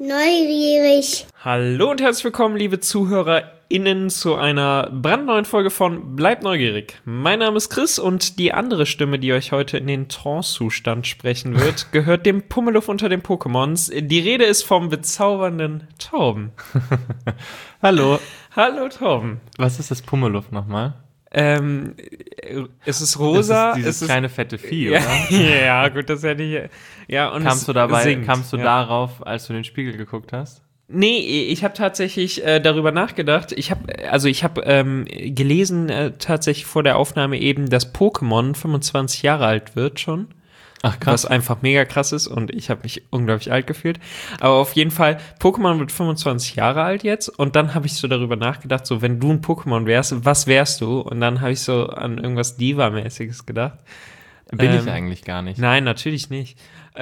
Neugierig. Hallo und herzlich willkommen, liebe ZuhörerInnen, zu einer brandneuen Folge von Bleibt neugierig. Mein Name ist Chris und die andere Stimme, die euch heute in den Trance-Zustand sprechen wird, gehört dem Pummeluff unter den Pokémons. Die Rede ist vom bezaubernden Torben. Hallo. Hallo Torben. Was ist das Pummeluff nochmal? Es ist rosa. Das ist dieses kleine fette Vieh, ja, oder? ja, gut, das hätte ich. Ja, und Kamst du ja. darauf, als du in den Spiegel geguckt hast? Nee, ich habe tatsächlich darüber nachgedacht. Ich habe gelesen tatsächlich vor der Aufnahme eben, dass Pokémon 25 Jahre alt wird schon. Ach krass. Was einfach mega krass ist und ich habe mich unglaublich alt gefühlt. Aber auf jeden Fall, Pokémon wird 25 Jahre alt jetzt und dann habe ich so darüber nachgedacht, so wenn du ein Pokémon wärst, was wärst du? Und dann habe ich so an irgendwas Diva-mäßiges gedacht. Bin ich eigentlich gar nicht. Nein, natürlich nicht.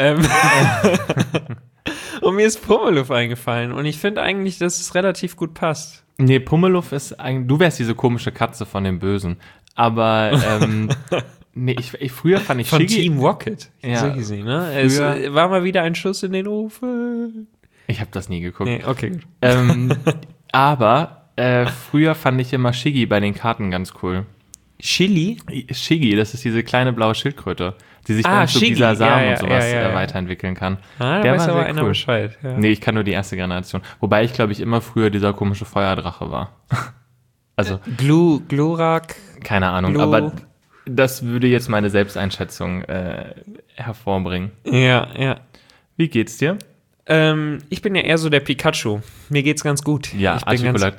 Und mir ist Pummeluff eingefallen und ich finde eigentlich, dass es relativ gut passt. Nee, Pummeluff ist eigentlich, du wärst diese komische Katze von dem Bösen. Aber, nee, früher fand ich Von Shiggy. Team Rocket. Ja, so hieß sie, ne? Es war mal wieder ein Schuss in den Ofen. Ich habe das nie geguckt. Nee, okay, gut. Aber früher fand ich immer Shiggy bei den Karten ganz cool. Shiggy, das ist diese kleine blaue Schildkröte, die sich dann zu Shiggy. dieser Samen und sowas ja. weiterentwelchen kann. Da Der weiß war aber sehr einer cool. Bescheid. Ja. Nee, ich kann nur die erste Generation. Wobei ich, glaube ich, immer früher dieser komische Feuerdrache war. Also, Glurak. keine Ahnung, aber das würde jetzt meine Selbsteinschätzung hervorbringen. Ja. Wie geht's dir? Ich bin ja eher so der Pikachu. Mir geht's ganz gut. Ja, ich bin ganz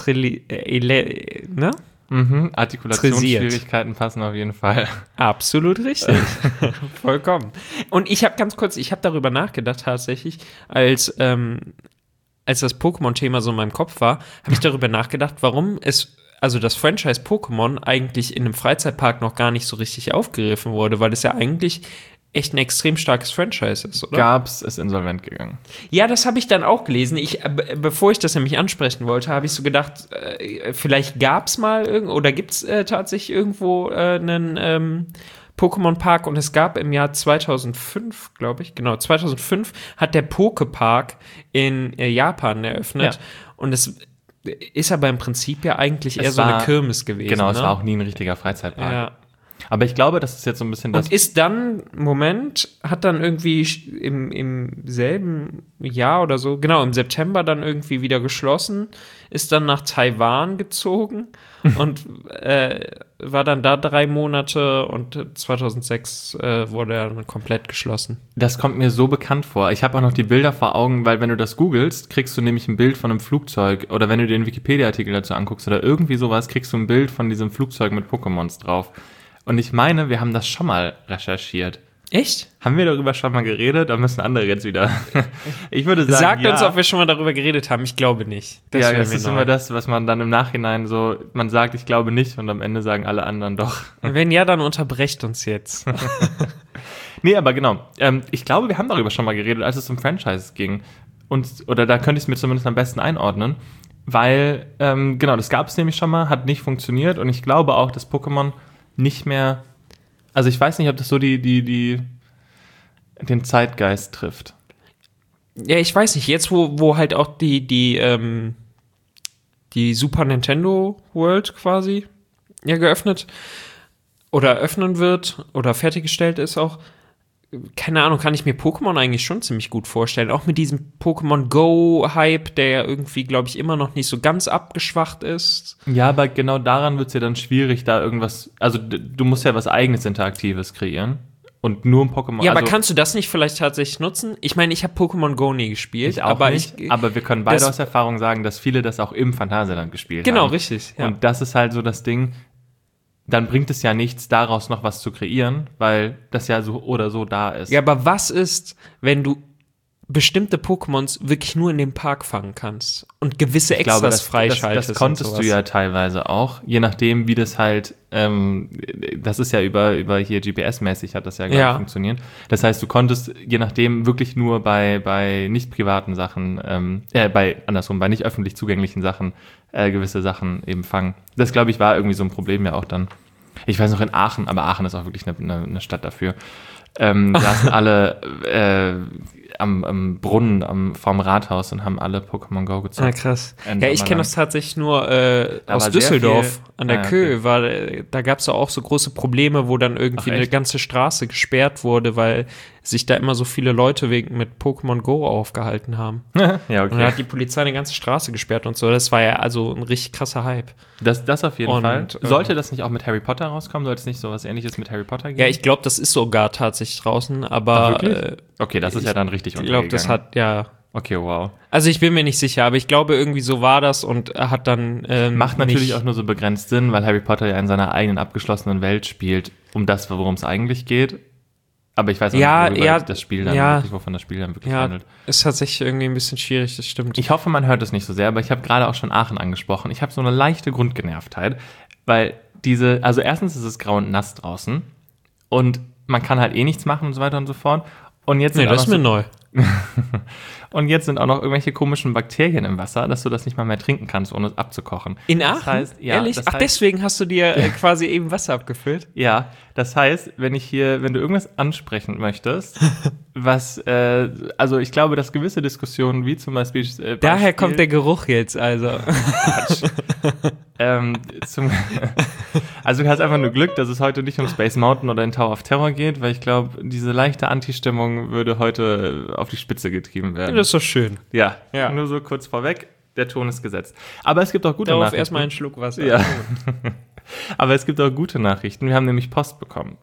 ne? Artikulationsschwierigkeiten passen auf jeden Fall. Absolut richtig. Vollkommen. Und ich habe darüber nachgedacht tatsächlich, als das Pokémon-Thema so in meinem Kopf war, habe ich darüber nachgedacht, warum das Franchise Pokémon eigentlich in einem Freizeitpark noch gar nicht so richtig aufgegriffen wurde, weil es ja eigentlich echt ein extrem starkes Franchise ist, oder? Ist insolvent gegangen. Ja, das habe ich dann auch gelesen. Bevor ich das nämlich ansprechen wollte, habe ich so gedacht, vielleicht gab es mal oder gibt es tatsächlich irgendwo einen Pokémon-Park und es gab im Jahr 2005, glaube ich, 2005 hat der Poképark in Japan eröffnet. Ja. Und es ist aber im Prinzip ja eigentlich eher so eine Kirmes gewesen. Genau, ne? Es war auch nie ein richtiger Freizeitpark. Ja. Aber ich glaube, das ist jetzt so ein bisschen das... Und ist dann, hat dann irgendwie im selben Jahr oder so, genau, im September dann irgendwie wieder geschlossen, ist dann nach Taiwan gezogen und war dann da 3 Monate und 2006 wurde er dann komplett geschlossen. Das kommt mir so bekannt vor. Ich habe auch noch die Bilder vor Augen, weil wenn du das googelst, kriegst du nämlich ein Bild von einem Flugzeug oder wenn du dir den Wikipedia-Artikel dazu anguckst oder irgendwie sowas, kriegst du ein Bild von diesem Flugzeug mit Pokémons drauf. Und ich meine, wir haben das schon mal recherchiert. Echt? Haben wir darüber schon mal geredet? Da müssen andere jetzt wieder. Ich würde sagen, Sagt uns, ob wir schon mal darüber geredet haben. Ich glaube nicht. Das ist immer das, was man dann im Nachhinein so, man sagt, ich glaube nicht und am Ende sagen alle anderen doch. Wenn ja, dann unterbrecht uns jetzt. Nee, aber genau. Ich glaube, wir haben darüber schon mal geredet, als es um Franchise ging. Oder da könnte ich es mir zumindest am besten einordnen. Weil, das gab es nämlich schon mal, hat nicht funktioniert und ich glaube auch, dass Pokémon nicht mehr, also ich weiß nicht, ob das so den Zeitgeist trifft. Ja, ich weiß nicht, jetzt wo halt auch die Super Nintendo World quasi geöffnet oder öffnen wird oder fertiggestellt ist auch, keine Ahnung, kann ich mir Pokémon eigentlich schon ziemlich gut vorstellen. Auch mit diesem Pokémon Go-Hype, der ja irgendwie, glaube ich, immer noch nicht so ganz abgeschwacht ist. Ja, aber genau daran wird es ja dann schwierig, da irgendwas, also du musst ja was eigenes Interaktives kreieren und nur ein Pokémon. Ja, aber kannst du das nicht vielleicht tatsächlich nutzen? Ich meine, ich habe Pokémon Go nie gespielt. Ich auch nicht, aber wir können beide aus Erfahrung sagen, dass viele das auch im Phantasialand gespielt haben. Genau, richtig. Ja. Und das ist halt so das Ding, dann bringt es ja nichts, daraus noch was zu kreieren, weil das ja so oder so da ist. Ja, aber was ist, wenn du bestimmte Pokémons wirklich nur in dem Park fangen kannst und gewisse Extras freischaltest? Das konntest du ja teilweise auch, je nachdem, wie das halt, das ist ja über hier GPS-mäßig hat das ja funktioniert. Das heißt, du konntest je nachdem wirklich nur bei nicht privaten Sachen, bei nicht öffentlich zugänglichen Sachen gewisse Sachen eben fangen. Das, glaube ich, war irgendwie so ein Problem ja auch dann. Ich weiß noch in Aachen, aber Aachen ist auch wirklich eine Stadt dafür. saßen alle am Brunnen vorm Rathaus und haben alle Pokémon Go gezockt. Ah, krass. Ja, ich kenne das tatsächlich nur aus Düsseldorf an der Köhe. Okay. Da gab es auch so große Probleme, wo dann irgendwie eine ganze Straße gesperrt wurde, weil sich da immer so viele Leute mit Pokémon Go aufgehalten haben. Ja, okay. Und dann hat die Polizei eine ganze Straße gesperrt und so. Das war ja also ein richtig krasser Hype. Das auf jeden Fall. Sollte das nicht auch mit Harry Potter rauskommen? Sollte es nicht so was Ähnliches mit Harry Potter geben? Ja, ich glaube, das ist sogar tatsächlich draußen, aber okay, das ist ja dann richtig untergegangen. Ich glaube, das hat, ja. Okay, wow. Also ich bin mir nicht sicher, aber ich glaube, irgendwie so war das und hat dann macht natürlich auch nur so begrenzt Sinn, weil Harry Potter ja in seiner eigenen abgeschlossenen Welt spielt, worum es eigentlich geht. Aber ich weiß auch nicht, das Spiel dann wirklich, wovon das Spiel dann wirklich handelt. Ist tatsächlich irgendwie ein bisschen schwierig, das stimmt. Ich hoffe, man hört es nicht so sehr, aber ich habe gerade auch schon Aachen angesprochen. Ich habe so eine leichte Grundgenervtheit, weil also erstens ist es grau und nass draußen und man kann halt nichts machen und so weiter und so fort. Und jetzt das ist mir neu. Und jetzt sind auch noch irgendwelche komischen Bakterien im Wasser, dass du das nicht mal mehr trinken kannst, ohne es abzukochen. In Aachen? Das heißt, ehrlich? Deswegen hast du dir quasi eben Wasser abgefüllt? Ja, das heißt, wenn du irgendwas ansprechen möchtest, also ich glaube, dass gewisse Diskussionen, wie zum Beispiel daher kommt der Geruch jetzt, also. Also du hast einfach nur Glück, dass es heute nicht um Space Mountain oder den Tower of Terror geht, weil ich glaube, diese leichte Anti-Stimmung würde heute auf die Spitze getrieben werden. Das ist doch schön. Ja, nur so kurz vorweg, der Ton ist gesetzt. Aber es gibt auch gute Nachrichten. Erstmal einen Schluck Wasser. Ja. Aber es gibt auch gute Nachrichten. Wir haben nämlich Post bekommen.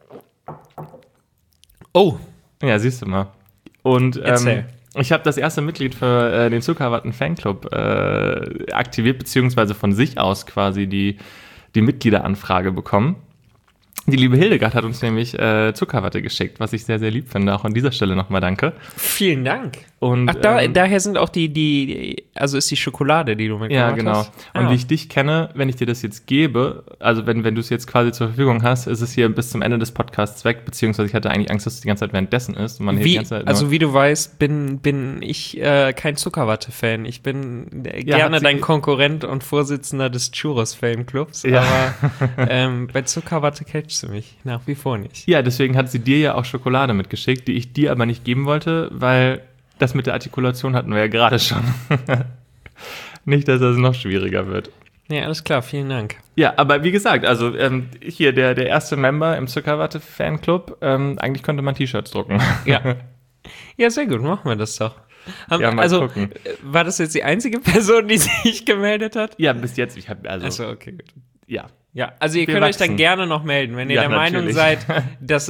Oh. Ja, siehst du mal. Und erzähl. Ich habe das erste Mitglied für den Zuckerwatten-Fanclub aktiviert, beziehungsweise von sich aus quasi die Mitgliederanfrage bekommen. Die liebe Hildegard hat uns nämlich Zuckerwatte geschickt, was ich sehr, sehr lieb finde. Auch an dieser Stelle nochmal danke. Vielen Dank. Und, daher sind auch also ist die Schokolade, die du mitgebracht hast. Ja, genau. Und wie ich dich kenne, wenn ich dir das jetzt gebe, also wenn du es jetzt quasi zur Verfügung hast, ist es hier bis zum Ende des Podcasts weg, beziehungsweise ich hatte eigentlich Angst, dass es die ganze Zeit währenddessen ist. Und man die ganze Zeit wie du weißt, bin ich kein Zuckerwatte-Fan. Ich bin gerne dein Konkurrent und Vorsitzender des Churros-Fanclubs, aber bei Zuckerwatte catchst du mich nach wie vor nicht. Ja, deswegen hat sie dir ja auch Schokolade mitgeschickt, die ich dir aber nicht geben wollte, weil das mit der Artikulation hatten wir ja gerade schon. Nicht, dass das noch schwieriger wird. Ja, alles klar, vielen Dank. Ja, aber wie gesagt, also hier der erste Member im Zuckerwatte-Fanclub, eigentlich könnte man T-Shirts drucken. Ja, sehr gut, machen wir das doch. Mal gucken. War das jetzt die einzige Person, die sich gemeldet hat? Ja, bis jetzt. Achso, okay, gut. Ja, also ihr könnt euch dann gerne noch melden, wenn ihr der Meinung seid, dass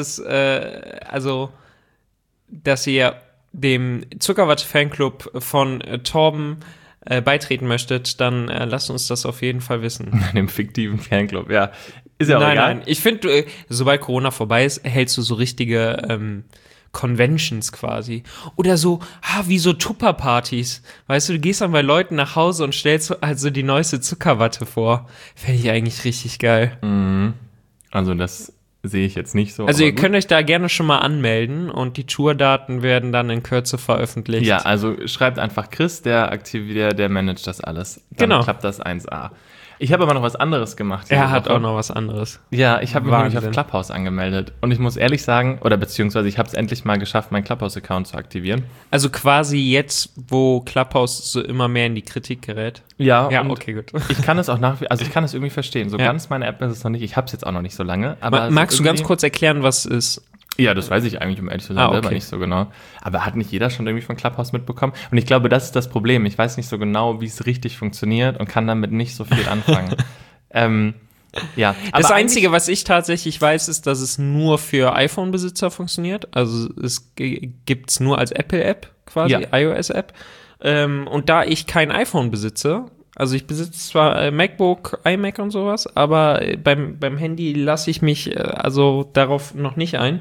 dass ihr dem Zuckerwatte-Fanclub von Torben beitreten möchtet, dann lasst uns das auf jeden Fall wissen. Dem fiktiven Fanclub, ja. Ist ja auch egal. Nein. Ich finde, sobald Corona vorbei ist, hältst du so richtige Conventions quasi. Oder so, wie so Tupperpartys. Weißt du gehst dann bei Leuten nach Hause und stellst also die neueste Zuckerwatte vor. Fände ich eigentlich richtig geil. Mhm. Also das sehe ich jetzt nicht so. Also ihr könnt euch da gerne schon mal anmelden und die Tourdaten werden dann in Kürze veröffentlicht. Ja, also schreibt einfach Chris, der managt das alles. Dann klappt das 1A. Ich habe aber noch was anderes gemacht. Er hat auch noch was anderes. Ja, ich habe mich nämlich auf Clubhouse angemeldet. Und ich muss ehrlich sagen, beziehungsweise ich habe es endlich mal geschafft, meinen Clubhouse-Account zu aktivieren. Also quasi jetzt, wo Clubhouse so immer mehr in die Kritik gerät. Ja, okay, gut. Ich kann es auch ich kann es irgendwie verstehen. So ganz meine App ist es noch nicht. Ich habe es jetzt auch noch nicht so lange. Aber magst du ganz kurz erklären, was es ist? Ja, das weiß ich eigentlich, um ehrlich zu sein, selber nicht so genau. Aber hat nicht jeder schon irgendwie von Clubhouse mitbekommen? Und ich glaube, das ist das Problem. Ich weiß nicht so genau, wie es richtig funktioniert und kann damit nicht so viel anfangen. Ja. Das Einzige, was ich tatsächlich weiß, ist, dass es nur für iPhone-Besitzer funktioniert. Also es gibt's nur als Apple-App quasi, iOS-App. Und da ich kein iPhone besitze, also ich besitze zwar MacBook, iMac und sowas, aber beim Handy lasse ich mich darauf noch nicht ein.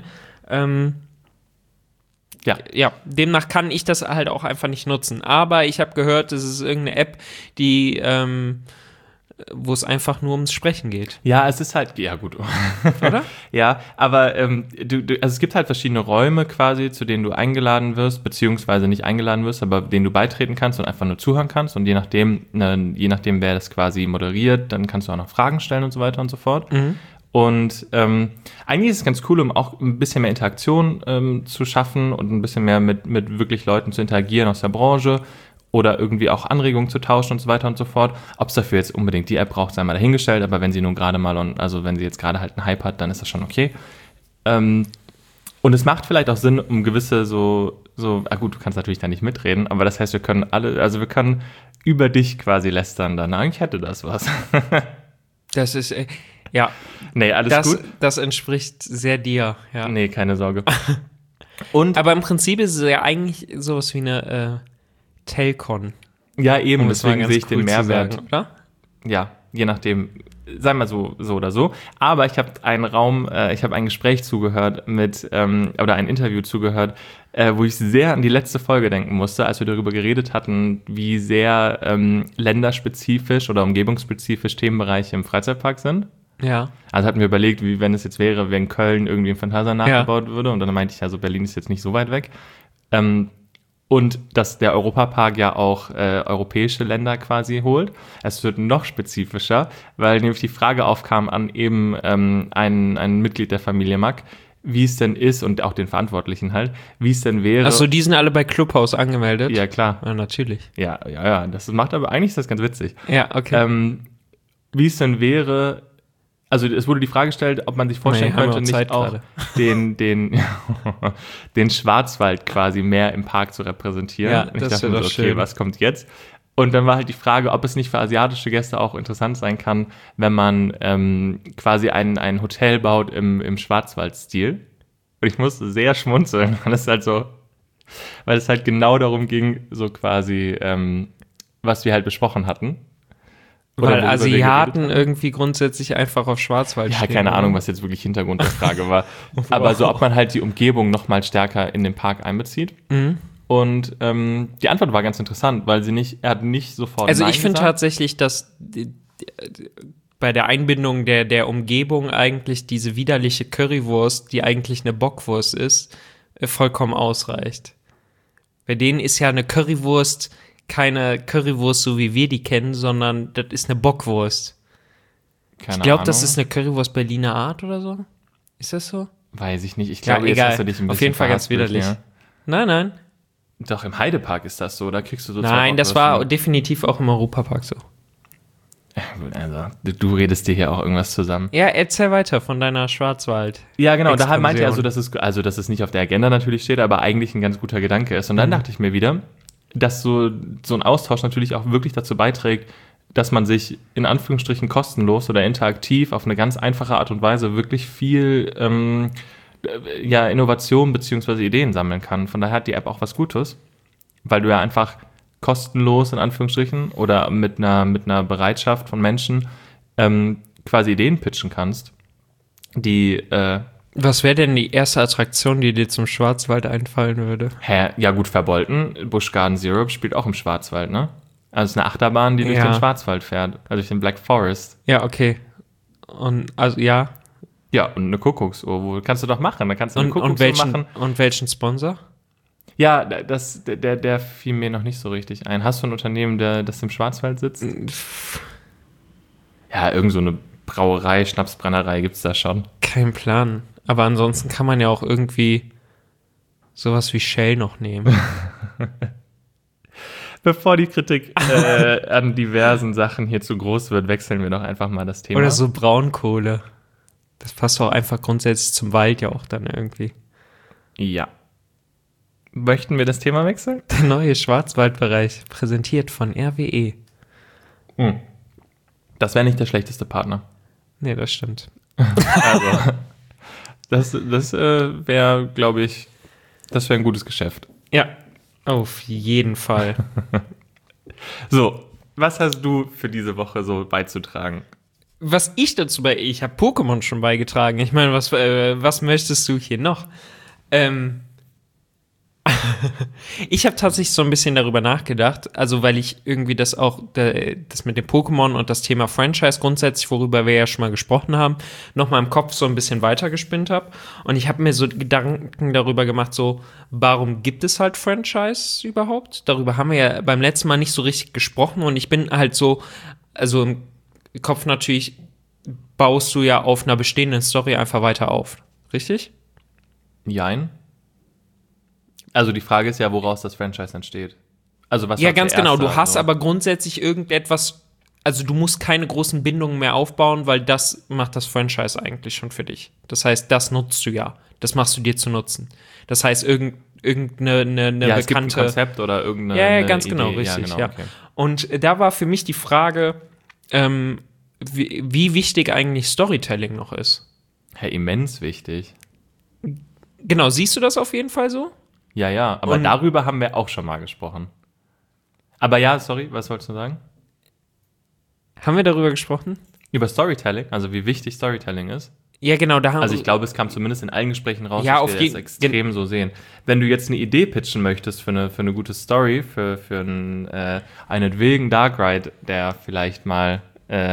Demnach kann ich das halt auch einfach nicht nutzen. Aber ich habe gehört, es ist irgendeine App, die wo es einfach nur ums Sprechen geht. Ja, es ist halt, ja gut. Oder? Ja, aber also es gibt halt verschiedene Räume quasi, zu denen du eingeladen wirst, beziehungsweise nicht eingeladen wirst, aber denen du beitreten kannst und einfach nur zuhören kannst. Und je nachdem, wer das quasi moderiert, dann kannst du auch noch Fragen stellen und so weiter und so fort. Mhm. Und eigentlich ist es ganz cool, um auch ein bisschen mehr Interaktion zu schaffen und ein bisschen mehr mit wirklich Leuten zu interagieren aus der Branche oder irgendwie auch Anregungen zu tauschen und so weiter und so fort. Ob es dafür jetzt unbedingt die App braucht, sei mal dahingestellt, aber wenn sie nun gerade mal, also wenn sie jetzt gerade halt einen Hype hat, dann ist das schon okay. Und es macht vielleicht auch Sinn, um gewisse gut, du kannst natürlich da nicht mitreden, aber das heißt, wir können über dich quasi lästern dann. Eigentlich hätte das was. Das ist, ja. Nee, alles gut. Das entspricht sehr dir, ja. Nee, keine Sorge. Aber im Prinzip ist es ja eigentlich sowas wie eine Telcon. Ja, eben, deswegen sehe ich den Mehrwert. Sagen, oder? Ja, je nachdem, sei mal so oder so. Aber ich habe ein Gespräch zugehört oder ein Interview zugehört, wo ich sehr an die letzte Folge denken musste, als wir darüber geredet hatten, wie sehr länderspezifisch oder umgebungsspezifisch Themenbereiche im Freizeitpark sind. Ja. Also hatten wir überlegt, wie wenn es jetzt wäre, wenn Köln irgendwie im Phantasialand nachgebaut würde. Und dann meinte ich, also Berlin ist jetzt nicht so weit weg. Und dass der Europapark ja auch europäische Länder quasi holt. Es wird noch spezifischer, weil nämlich die Frage aufkam an eben ein Mitglied der Familie Mack, wie es denn ist, und auch den Verantwortlichen halt, wie es denn wäre. Achso, die sind alle bei Clubhouse angemeldet? Ja, klar. Ja, natürlich. Ja, das macht aber, eigentlich ist das ganz witzig. Ja, okay. Wie es denn wäre, also es wurde die Frage gestellt, ob man sich vorstellen könnte, nicht auch den Schwarzwald quasi mehr im Park zu repräsentieren. Ja, und ich das dachte mir so, okay, schön. Was kommt jetzt? Und dann war halt die Frage, ob es nicht für asiatische Gäste auch interessant sein kann, wenn man quasi ein Hotel baut im Schwarzwald-Stil. Und ich musste sehr schmunzeln, weil es halt genau darum ging, so quasi, was wir halt besprochen hatten. Weil Asiaten irgendwie grundsätzlich einfach auf Schwarzwald stehen. Ja, keine Ahnung, was jetzt wirklich Hintergrund der Frage war. Aber so, ob man halt die Umgebung noch mal stärker in den Park einbezieht. Mhm. Und die Antwort war ganz interessant, weil er hat nicht sofort Also Nein ich finde gesagt. tatsächlich, dass bei der Einbindung der Umgebung eigentlich diese widerliche Currywurst, die eigentlich eine Bockwurst ist, vollkommen ausreicht. Bei denen ist ja eine Currywurst keine Currywurst, so wie wir die kennen, sondern das ist eine Bockwurst. Keine Ich glaube, Ahnung. das ist eine Currywurst Berliner Art oder so. Ist das so? Weiß ich nicht. Ich Ja, glaube, jetzt egal. hast du dich ein bisschen Auf jeden Fall ganz verhaspelt, widerlich. ja. Nein. Doch, im Heidepark ist das so. Da kriegst du so Nein, das war definitiv auch im Europapark so. Also, du redest dir hier auch irgendwas zusammen. Ja, erzähl weiter von deiner Schwarzwald. Ja, genau. Da Expansion. meinte er so, dass es nicht auf der Agenda natürlich steht, aber eigentlich ein ganz guter Gedanke ist. Und dann dachte ich mir wieder, dass so ein Austausch natürlich auch wirklich dazu beiträgt, dass man sich in Anführungsstrichen kostenlos oder interaktiv auf eine ganz einfache Art und Weise wirklich viel Innovation bzw. Ideen sammeln kann. Von daher hat die App auch was Gutes, weil du ja einfach kostenlos in Anführungsstrichen oder mit einer Bereitschaft von Menschen quasi Ideen pitchen kannst, die Was wäre denn die erste Attraktion, die dir zum Schwarzwald einfallen würde? Ja gut, Verbolten, Busch Garden Zero spielt auch im Schwarzwald, ne? Also es ist eine Achterbahn, die durch den Schwarzwald fährt, also durch den Black Forest. Ja, okay. Und also ja. Ja, und eine Kuckucksuhr, kannst du doch machen, da kannst du eine Kuckucksuhr machen. Und welchen Sponsor? Ja, der fiel mir noch nicht so richtig ein. Hast du ein Unternehmen, das im Schwarzwald sitzt? Ja, irgend so eine Brauerei, Schnapsbrennerei gibt's da schon. Kein Plan. Aber ansonsten kann man ja auch irgendwie sowas wie Shell noch nehmen. Bevor die Kritik an diversen Sachen hier zu groß wird, wechseln wir doch einfach mal das Thema. Oder so Braunkohle. Das passt auch einfach grundsätzlich zum Wald ja auch dann irgendwie. Ja. Möchten wir das Thema wechseln? Der neue Schwarzwaldbereich, präsentiert von RWE. Das wäre nicht der schlechteste Partner. Nee, das stimmt. Also, das wäre, glaube ich, das wäre ein gutes Geschäft. Ja, auf jeden Fall. So, was hast du für diese Woche so beizutragen? Was ich dazu ich habe Pokémon schon beigetragen. Ich meine, was möchtest du hier noch? Ich habe tatsächlich so ein bisschen darüber nachgedacht, also weil ich irgendwie das mit dem Pokémon und das Thema Franchise grundsätzlich, worüber wir ja schon mal gesprochen haben, nochmal im Kopf so ein bisschen weitergespinnt habe. Und ich habe mir so Gedanken darüber gemacht, so, warum gibt es halt Franchise überhaupt? Darüber haben wir ja beim letzten Mal nicht so richtig gesprochen und ich bin halt so, also im Kopf natürlich baust du ja auf einer bestehenden Story einfach weiter auf. Richtig? Jein. Also die Frage ist ja, woraus das Franchise entsteht. Also was Ja, war ganz zuerst genau. Du da, hast so? aber grundsätzlich irgendetwas, also du musst keine großen Bindungen mehr aufbauen, weil das macht das Franchise eigentlich schon für dich. Das heißt, das nutzt du ja. Das machst du dir zu nutzen. Das heißt, irgendeine ja, es gibt ein bekannte Konzept oder irgendeine Ja, eine ganz Idee. genau, richtig, ja. Okay. Und da war für mich die Frage, wie wichtig eigentlich Storytelling noch ist. Ja, immens wichtig. Genau, siehst du das auf jeden Fall so? Ja, aber Und- darüber haben wir auch schon mal gesprochen. Aber ja, sorry, was wolltest du sagen? Haben wir darüber gesprochen? Über Storytelling, also wie wichtig Storytelling ist. Ja, genau, da haben Also ich glaube, es kam zumindest in allen Gesprächen raus, Ja, dass auf wir jeden- das extrem so sehen. Wenn du jetzt eine Idee pitchen möchtest für eine gute Story, für einen wilden Dark Ride, der vielleicht mal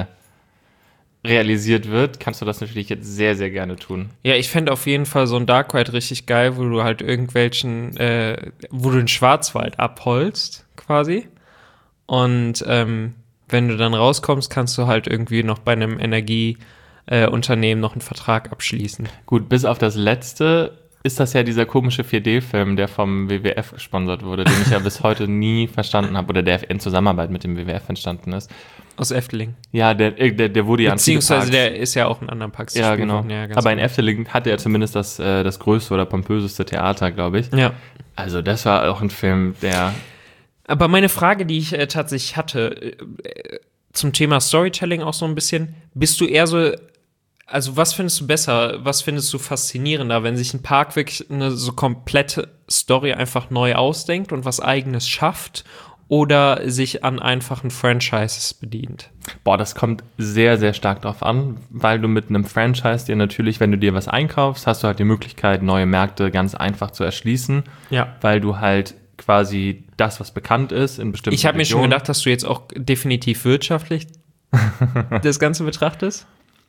realisiert wird, kannst du das natürlich jetzt sehr, sehr gerne tun. Ja, ich fände auf jeden Fall so ein Dark Ride richtig geil, wo du halt wo du den Schwarzwald abholst, quasi. Und wenn du dann rauskommst, kannst du halt irgendwie noch bei einem Energieunternehmen noch einen Vertrag abschließen. Gut, bis auf das letzte ist das ja dieser komische 4D-Film, der vom WWF gesponsert wurde, den ich ja bis heute nie verstanden habe oder der in Zusammenarbeit mit dem WWF entstanden ist. Aus Efteling. Ja, der wurde ja an viele Beziehungsweise Parks- der ist ja auch in anderen Parks Ja, gespielt genau. worden. Ja, ganz Aber in genau. Efteling hatte er zumindest das größte oder pompöseste Theater, glaube ich. Ja. Also das war auch ein Film, der... Aber meine Frage, die ich tatsächlich hatte, zum Thema Storytelling auch so ein bisschen, bist du eher so, also was findest du besser, was findest du faszinierender, wenn sich ein Park wirklich eine so komplette Story einfach neu ausdenkt und was Eigenes schafft oder sich an einfachen Franchises bedient? Boah, das kommt sehr, sehr stark drauf an, weil du mit einem Franchise dir natürlich, wenn du dir was einkaufst, hast du halt die Möglichkeit, neue Märkte ganz einfach zu erschließen, Ja. weil du halt quasi das, was bekannt ist, in bestimmten Ich habe mir schon Regionen- gedacht, dass du jetzt auch definitiv wirtschaftlich das Ganze betrachtest.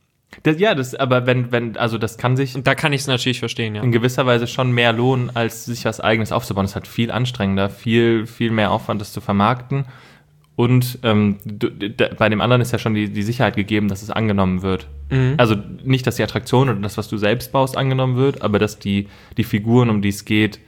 aber also das kann sich Und da kann ich es natürlich verstehen, ja. in gewisser Weise schon mehr lohnen, als sich was Eigenes aufzubauen. Es ist halt viel anstrengender, viel, viel mehr Aufwand, das zu vermarkten. Und bei dem anderen ist ja schon die Sicherheit gegeben, dass es angenommen wird. Mhm. Also nicht, dass die Attraktion oder das, was du selbst baust, angenommen wird, aber dass die Figuren, um die es geht,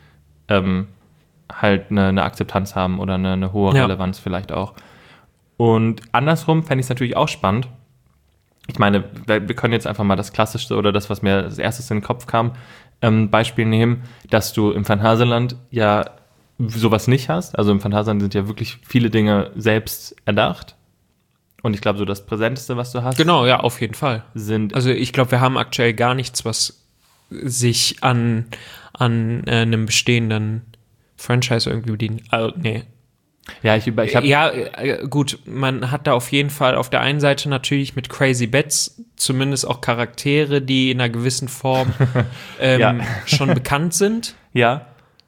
halt eine Akzeptanz haben oder eine hohe Ja. Relevanz vielleicht auch. Und andersrum fände ich es natürlich auch spannend. Ich meine, wir können jetzt einfach mal das Klassischste oder das, was mir als erstes in den Kopf kam, Beispiel nehmen, dass du im Phantasialand ja sowas nicht hast. Also im Phantasialand sind ja wirklich viele Dinge selbst erdacht. Und ich glaube, so das Präsenteste, was du hast, Genau, ja, auf jeden Fall. sind Also ich glaube, wir haben aktuell gar nichts, was sich an einem bestehenden Franchise irgendwie bedient. Also, nee. ja, ich habe Ja, gut, man hat da auf jeden Fall auf der einen Seite natürlich mit Crazy Bets zumindest auch Charaktere, die in einer gewissen Form Ja. schon bekannt sind. ja,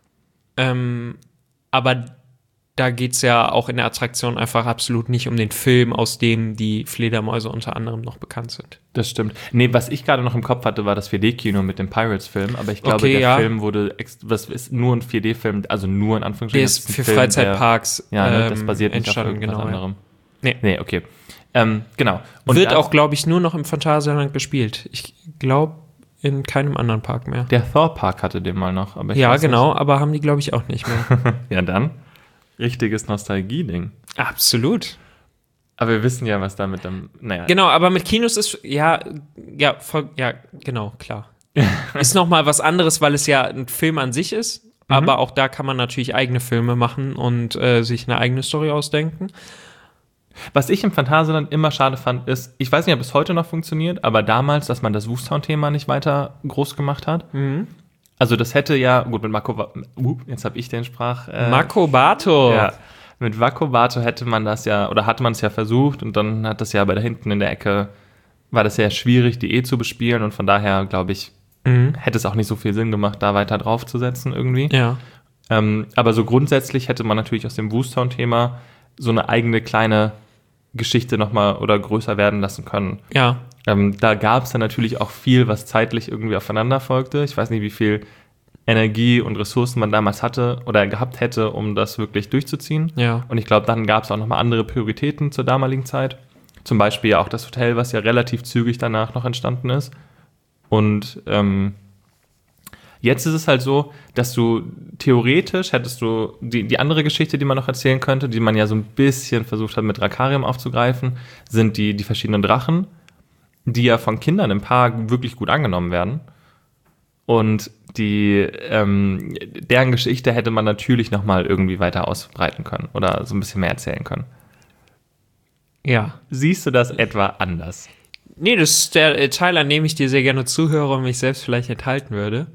Aber da geht es ja auch in der Attraktion einfach absolut nicht um den Film, aus dem die Fledermäuse unter anderem noch bekannt sind. das stimmt. Nee, was ich gerade noch im Kopf hatte, war das 4D-Kino mit dem Pirates-Film, aber ich glaube, Okay, der ja. Film wurde, was ist nur ein 4D-Film, also nur in Anführungsstrichen. Der das ist ein für Film, Freizeitparks Ja, ne, das basiert nicht auf entstanden, irgendwas genau. Ja. anderem. Nee. Okay. Genau. Und Wird das- auch, glaube ich, nur noch im Phantasialand gespielt. Ich glaube, in keinem anderen Park mehr. Der Thor-Park hatte den mal noch, aber ich Ja, weiß genau, aber haben die, glaube ich, auch nicht mehr. Nicht. Ja, dann. Richtiges Nostalgie-Ding. Absolut. Aber wir wissen ja, was da mit dem, naja. Genau, aber mit Kinos ist, ja, genau, klar. Ist noch mal was anderes, weil es ja ein Film an sich ist, aber auch da kann man natürlich eigene Filme machen und sich eine eigene Story ausdenken. Was ich im Phantasialand immer schade fand, ist, ich weiß nicht, ob es heute noch funktioniert, aber damals, dass man das Woostown-Thema nicht weiter groß gemacht hat. Also das hätte ja, gut, mit jetzt habe ich den Mako Bato. Ja, mit Wacko Bato hätte man das ja, oder hatte man es ja versucht und dann hat das ja bei da hinten in der Ecke, war das ja schwierig, die zu bespielen und von daher, glaube ich, hätte es auch nicht so viel Sinn gemacht, da weiter draufzusetzen irgendwie. Ja. Aber so grundsätzlich hätte man natürlich aus dem Woostown-Thema so eine eigene kleine Geschichte nochmal oder größer werden lassen können. Ja. Da gab es dann natürlich auch viel, was zeitlich irgendwie aufeinander folgte. Ich weiß nicht, wie viel Energie und Ressourcen man damals hatte oder gehabt hätte, um das wirklich durchzuziehen. Ja. Und ich glaube, dann gab es auch nochmal andere Prioritäten zur damaligen Zeit. Zum Beispiel ja auch das Hotel, was ja relativ zügig danach noch entstanden ist. Und jetzt ist es halt so, dass du theoretisch hättest du die andere Geschichte, die man noch erzählen könnte, die man ja so ein bisschen versucht hat mit Drakarium aufzugreifen, sind die verschiedenen Drachen, die ja von Kindern im Park wirklich gut angenommen werden. Und deren Geschichte hätte man natürlich nochmal irgendwie weiter ausbreiten können oder so ein bisschen mehr erzählen können. Ja. Siehst du das etwa anders? Nee, das ist der Teil, an dem ich dir sehr gerne zuhöre und mich selbst vielleicht enthalten würde.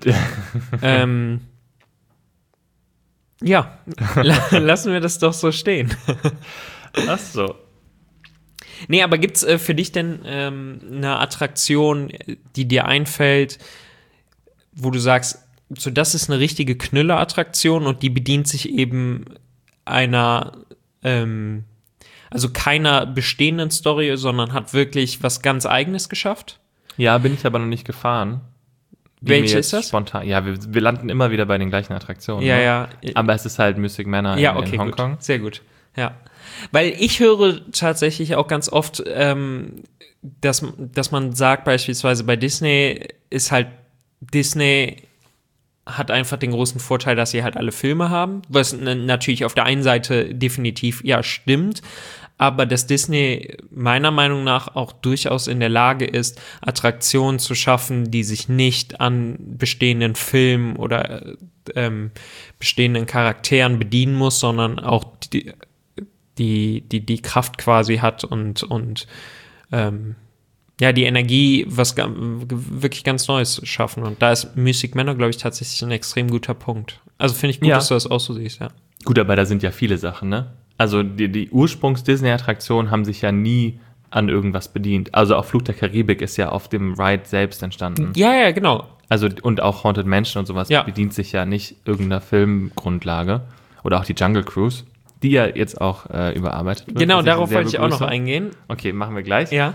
Ja, lassen wir das doch so stehen. Ach so. Nee, aber gibt's für dich denn eine Attraktion, die dir einfällt, wo du sagst, so das ist eine richtige Knüller-Attraktion und die bedient sich eben einer, also keiner bestehenden Story, sondern hat wirklich was ganz Eigenes geschafft? Ja, bin ich aber noch nicht gefahren. Welche ist das? Spontan. Ja, wir landen immer wieder bei den gleichen Attraktionen. Ja, ne? ja. Aber es ist halt Mystic Manor Ja, in okay, Hongkong. gut. Sehr gut. Ja. Weil ich höre tatsächlich auch ganz oft, dass man sagt, beispielsweise bei Disney ist halt, Disney hat einfach den großen Vorteil, dass sie halt alle Filme haben, was natürlich auf der einen Seite definitiv ja stimmt, aber dass Disney meiner Meinung nach auch durchaus in der Lage ist, Attraktionen zu schaffen, die sich nicht an bestehenden Filmen oder bestehenden Charakteren bedienen muss, sondern auch die Kraft quasi hat und ja, die Energie, was wirklich ganz Neues schaffen. Und da ist Mystic Manor, glaube ich, tatsächlich ein extrem guter Punkt. Also finde ich gut, dass du das auch so siehst, ja. Gut, aber da sind ja viele Sachen, ne? Also die Ursprungs-Disney-Attraktionen haben sich ja nie an irgendwas bedient. Also auch Flug der Karibik ist ja auf dem Ride selbst entstanden. Ja, genau. Also und auch Haunted Mansion und sowas bedient sich ja nicht irgendeiner Filmgrundlage. Oder auch die Jungle Cruise, die ja jetzt auch überarbeitet wird. Genau, darauf wollte ich auch noch eingehen. Okay, machen wir gleich. Ja.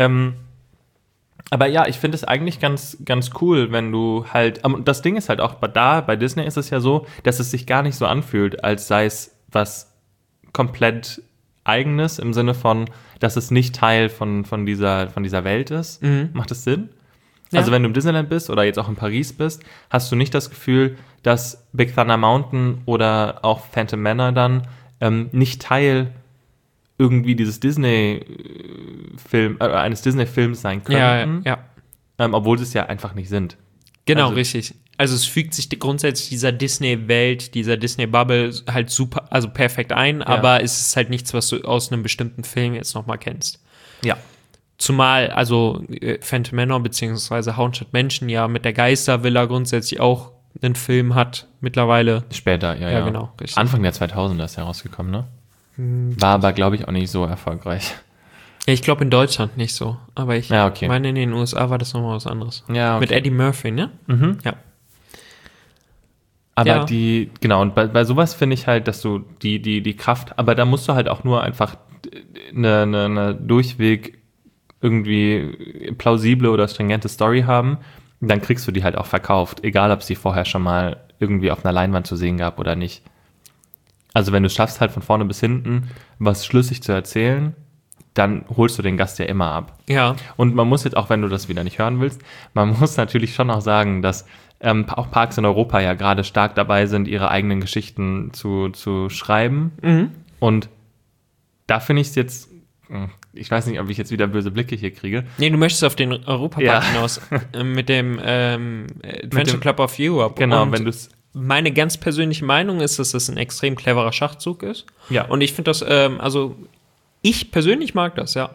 Aber ja, ich finde es eigentlich ganz, ganz cool, wenn du halt, das Ding ist halt auch bei Disney ist es ja so, dass es sich gar nicht so anfühlt, als sei es was komplett Eigenes, im Sinne von, dass es nicht Teil von dieser Welt ist. Mhm. Macht das Sinn? Ja. Also wenn du im Disneyland bist oder jetzt auch in Paris bist, hast du nicht das Gefühl, dass Big Thunder Mountain oder auch Phantom Manor dann nicht Teil irgendwie dieses eines Disney-Films sein könnten, Ja. obwohl sie es ja einfach nicht sind. Genau, Also- richtig. Also es fügt sich grundsätzlich dieser Disney-Welt, dieser Disney-Bubble halt super, also perfekt ein, aber es ist halt nichts, was du aus einem bestimmten Film jetzt nochmal kennst. Ja. Zumal, also Phantom Manor beziehungsweise Haunted Mansion ja mit der Geistervilla grundsätzlich auch einen Film hat mittlerweile. Später, ja. Ja, genau, richtig. Anfang der 2000er ist ja rausgekommen, ne? War aber, glaube ich, auch nicht so erfolgreich. Ja, ich glaube in Deutschland nicht so, aber ich okay. meine in den USA war das nochmal was anderes. Ja, okay. Mit Eddie Murphy, ne? Mhm. Ja. Aber Ja. genau, und bei sowas finde ich halt, dass du die Kraft, aber da musst du halt auch nur einfach eine durchweg irgendwie plausible oder stringente Story haben, dann kriegst du die halt auch verkauft, egal ob es die vorher schon mal irgendwie auf einer Leinwand zu sehen gab oder nicht. Also wenn du es schaffst, halt von vorne bis hinten was schlüssig zu erzählen, dann holst du den Gast ja immer ab. Ja. Und man muss jetzt, auch wenn du das wieder nicht hören willst, man muss natürlich schon auch sagen, dass auch Parks in Europa ja gerade stark dabei sind, ihre eigenen Geschichten zu schreiben. Mhm. Und da finde ich es jetzt, ich weiß nicht, ob ich jetzt wieder böse Blicke hier kriege. Nee, du möchtest auf den Europapark Ja. hinaus mit dem Adventure Club of Europe. Genau, Und wenn du es. meine ganz persönliche Meinung ist, dass das ein extrem cleverer Schachzug ist. Ja. Und ich finde das, also ich persönlich mag das, ja.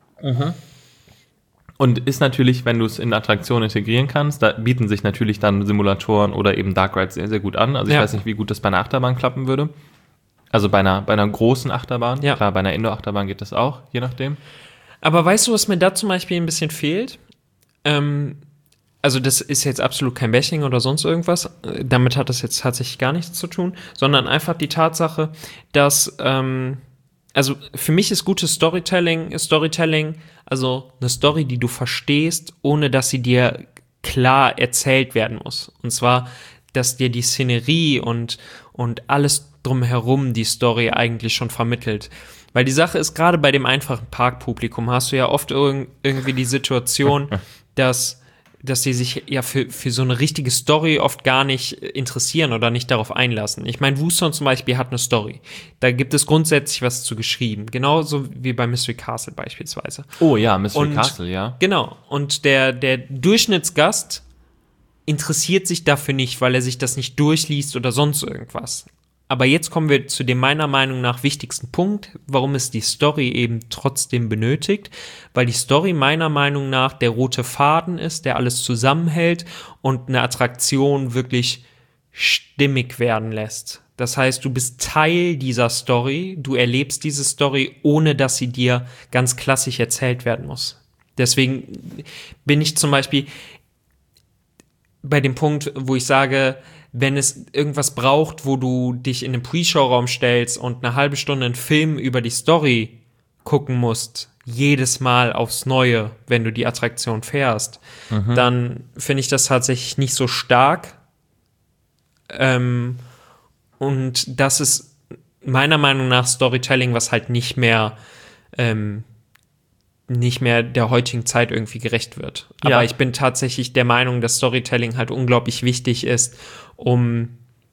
Und ist natürlich, wenn du es in Attraktionen integrieren kannst, da bieten sich natürlich dann Simulatoren oder eben Dark Rides sehr, sehr gut an. Also ich Ja. weiß nicht, wie gut das bei einer Achterbahn klappen würde. Also bei einer großen Achterbahn. Ja. Klar, bei einer Indoor-Achterbahn geht das auch, je nachdem. Aber weißt du, was mir da zum Beispiel ein bisschen fehlt? Also das ist jetzt absolut kein Bashing oder sonst irgendwas. Damit hat das jetzt tatsächlich gar nichts zu tun, sondern einfach die Tatsache, dass also für mich ist gutes Storytelling, also eine Story, die du verstehst, ohne dass sie dir klar erzählt werden muss. Und zwar, dass dir die Szenerie und alles drumherum die Story eigentlich schon vermittelt. Weil die Sache ist, gerade bei dem einfachen Parkpublikum hast du ja oft irgendwie die Situation, dass sie sich ja für so eine richtige Story oft gar nicht interessieren oder nicht darauf einlassen. Ich meine, Wooston zum Beispiel hat eine Story. Da gibt es grundsätzlich was zu geschrieben. Genauso wie bei Mystery Castle beispielsweise. Oh ja, Mystery Castle, ja. Genau. Und der Durchschnittsgast interessiert sich dafür nicht, weil er sich das nicht durchliest oder sonst irgendwas. Aber jetzt kommen wir zu dem meiner Meinung nach wichtigsten Punkt, warum es die Story eben trotzdem benötigt, weil die Story meiner Meinung nach der rote Faden ist, der alles zusammenhält und eine Attraktion wirklich stimmig werden lässt. Das heißt, du bist Teil dieser Story, du erlebst diese Story, ohne dass sie dir ganz klassisch erzählt werden muss. Deswegen bin ich zum Beispiel bei dem Punkt, wo ich sage, wenn es irgendwas braucht, wo du dich in den Pre-Show-Raum stellst und eine halbe Stunde einen Film über die Story gucken musst, jedes Mal aufs Neue, wenn du die Attraktion fährst, dann finde ich das tatsächlich nicht so stark. Und das ist meiner Meinung nach Storytelling, was halt nicht mehr der heutigen Zeit irgendwie gerecht wird. Aber Ja. ich bin tatsächlich der Meinung, dass Storytelling halt unglaublich wichtig ist, um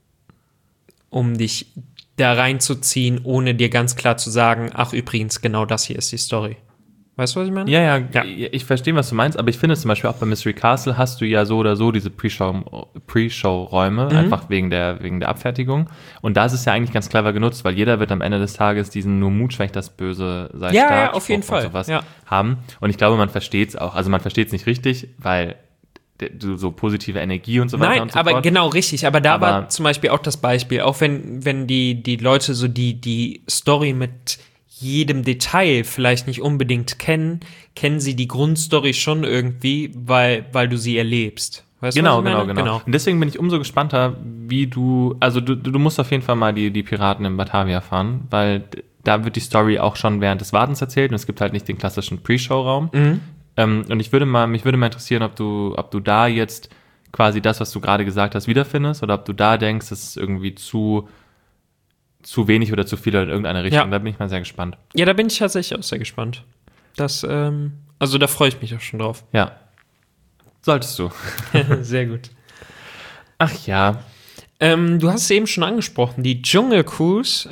dich da reinzuziehen, ohne dir ganz klar zu sagen, ach übrigens, genau das hier ist die Story. Weißt du, was ich meine? Ja, ich verstehe, was du meinst, aber ich finde zum Beispiel auch bei Mystery Castle hast du ja so oder so diese Pre-Show-Räume, einfach wegen der Abfertigung. Und da ist es ja eigentlich ganz clever genutzt, weil jeder wird am Ende des Tages diesen nur Mut schwächt das Böse sei stark. Ja, auf jeden Spruch und Fall. sowas haben. Und ich glaube, man versteht es auch. Also man versteht es nicht richtig, weil so positive Energie und so weiter Nein, und so aber fort. genau, richtig. Aber da war zum Beispiel auch das Beispiel, auch wenn die Leute so die Story mit jedem Detail vielleicht nicht unbedingt kennen sie die Grundstory schon irgendwie, weil du sie erlebst. Weißt du, was ich meine? Genau. Und deswegen bin ich umso gespannter, wie du musst auf jeden Fall mal die Piraten in Batavia fahren, weil da wird die Story auch schon während des Wartens erzählt und es gibt halt nicht den klassischen Pre-Show-Raum. Und mich würde mal interessieren, ob du da jetzt quasi das, was du gerade gesagt hast, wiederfindest oder ob du da denkst, das ist irgendwie zu wenig oder zu viel in irgendeine Richtung. Ja. Da bin ich mal sehr gespannt. Ja, da bin ich tatsächlich auch sehr gespannt. Also da freue ich mich auch schon drauf. Ja. Solltest du. Sehr gut. Ach ja. Du hast es eben schon angesprochen, die Jungle Cruise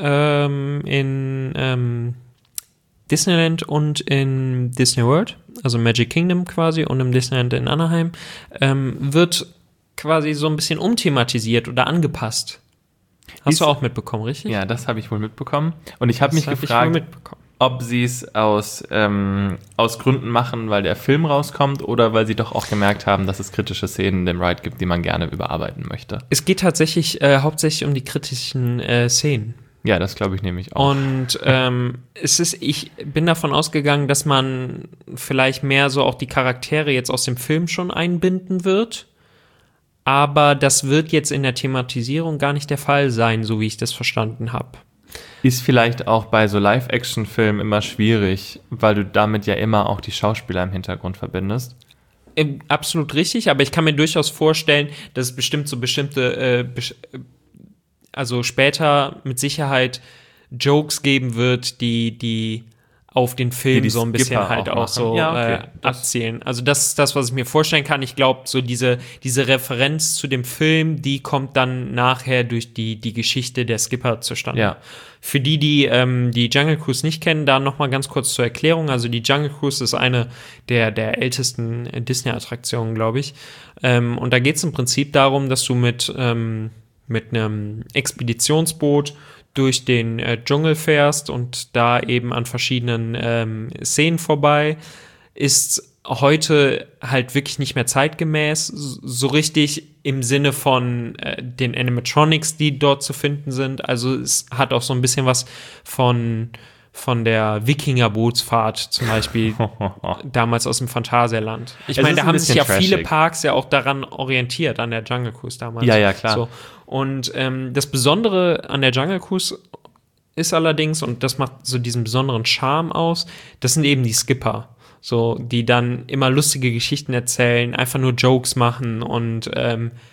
in Disneyland und in Disney World, also Magic Kingdom quasi und im Disneyland in Anaheim, wird quasi so ein bisschen umthematisiert oder angepasst. Hast du auch mitbekommen, richtig? Ja, das habe ich wohl mitbekommen. Und ich habe mich gefragt, ob sie es aus Gründen machen, weil der Film rauskommt oder weil sie doch auch gemerkt haben, dass es kritische Szenen in dem Ride gibt, die man gerne überarbeiten möchte. Es geht tatsächlich hauptsächlich um die kritischen Szenen. Ja, das glaube ich nämlich auch. Und ich bin davon ausgegangen, dass man vielleicht mehr so auch die Charaktere jetzt aus dem Film schon einbinden wird. Aber das wird jetzt in der Thematisierung gar nicht der Fall sein, so wie ich das verstanden habe. Ist vielleicht auch bei so Live-Action-Filmen immer schwierig, weil du damit ja immer auch die Schauspieler im Hintergrund verbindest. Absolut richtig, aber ich kann mir durchaus vorstellen, dass es bestimmt so bestimmte, also später mit Sicherheit Jokes geben wird, die auf den Film Die so ein bisschen Skipper halt auch so abzielen. Also das ist das, was ich mir vorstellen kann. Ich glaube, so diese Referenz zu dem Film, die kommt dann nachher durch die Geschichte der Skipper zustande. Ja. Für die Jungle Cruise nicht kennen, da noch mal ganz kurz zur Erklärung. Also die Jungle Cruise ist eine der ältesten Disney-Attraktionen, glaube ich. Und da geht es im Prinzip darum, dass du mit einem Expeditionsboot durch den Dschungel fährst und da eben an verschiedenen Szenen vorbei, ist heute halt wirklich nicht mehr zeitgemäß, so richtig im Sinne von den Animatronics, die dort zu finden sind. Also es hat auch so ein bisschen was von der Wikinger-Bootsfahrt zum Beispiel damals aus dem Phantasialand. Ich meine, da haben sich ja viele Parks ja auch daran orientiert, an der Jungle Cruise damals. Ja, klar. So. Und das Besondere an der Jungle Cruise ist allerdings, und das macht so diesen besonderen Charme aus, das sind eben die Skipper. So, die dann immer lustige Geschichten erzählen, einfach nur Jokes machen und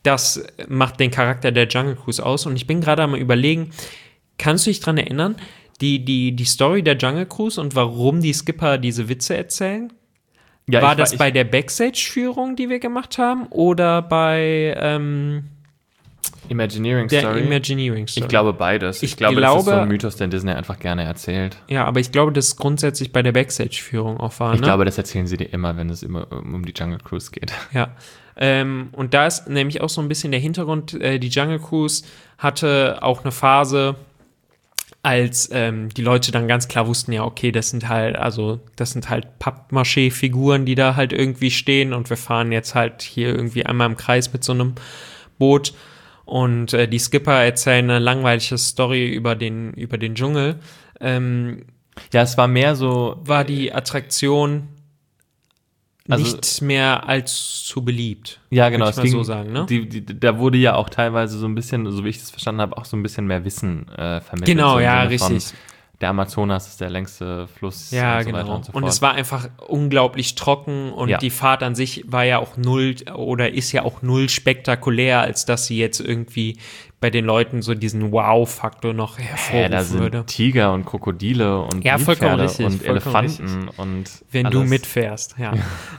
das macht den Charakter der Jungle Cruise aus. Und ich bin gerade am Überlegen, kannst du dich dran erinnern, die Story der Jungle Cruise und warum die Skipper diese Witze erzählen? Ja, War das bei der Backstage-Führung, die wir gemacht haben, oder bei Imagineering der Story? Imagineering Story? Ich glaube beides. Ich glaube, das ist so ein Mythos, den Disney einfach gerne erzählt. Ja, aber ich glaube, dass es grundsätzlich bei der Backstage-Führung auch war. Ich glaube, das erzählen sie dir immer, wenn es immer um die Jungle Cruise geht. Ja. Und da ist nämlich auch so ein bisschen der Hintergrund, die Jungle Cruise hatte auch eine Phase, als die Leute dann ganz klar wussten, ja, okay, das sind halt Pappmaché-Figuren, die da halt irgendwie stehen und wir fahren jetzt halt hier irgendwie einmal im Kreis mit so einem Boot und die Skipper erzählen eine langweilige Story über den Dschungel. Ja, es war mehr so... War die Attraktion Also- nicht mehr als zu beliebt. Ja, genau. Würde ich mal so sagen, ne? Da wurde ja auch teilweise so ein bisschen, so wie ich das verstanden habe, auch so ein bisschen mehr Wissen vermittelt. Genau, so im ja, Sinne von, richtig. der Amazonas ist der längste Fluss Ja, und so genau. weiter und so fort. Und es war einfach unglaublich trocken und Ja. die Fahrt an sich war ja auch null oder ist ja auch null spektakulär, als dass sie jetzt irgendwie bei den Leuten so diesen Wow-Faktor noch da hervorrufen sind würde. Tiger und Krokodile und Ja, vollkommen Nilpferde richtig, und vollkommen Elefanten und Wenn alles. du mitfährst, ja.